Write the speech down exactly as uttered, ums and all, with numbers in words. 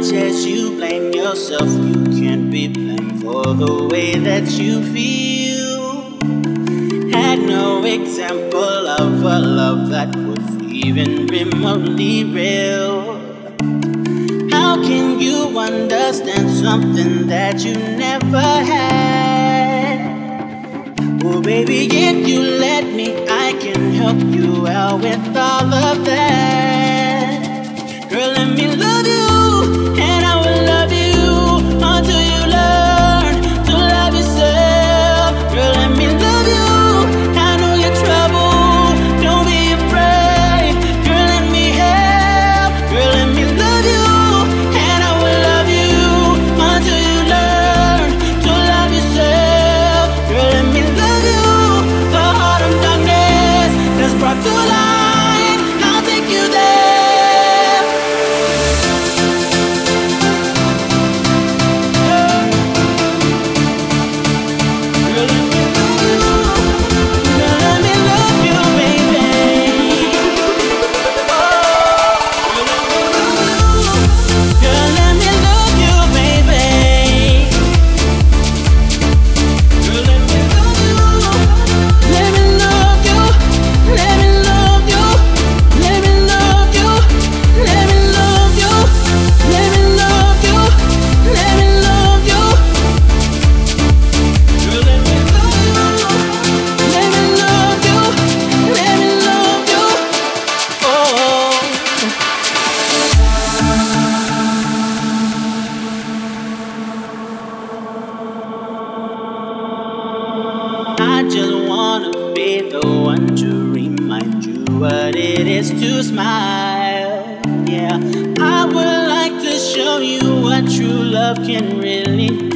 much as you blame yourself, you can't be blamed for the way that you feel. Had no example of a love that was even remotely real. How can you understand something that you never had? Oh baby, if you let me, I can help you out with all of that. Girl, let me love you, and I will love you until you learn to love yourself. Girl, let me love you, I know your trouble, don't be afraid. Girl, let me help. Girl, let me love you, and I will love you until you learn to love yourself. Girl, let me love you, the heart of darkness that's brought to light, I'll take you there. I just wanna be the one to remind you what it is to smile. Yeah, I would like to show you what true love can really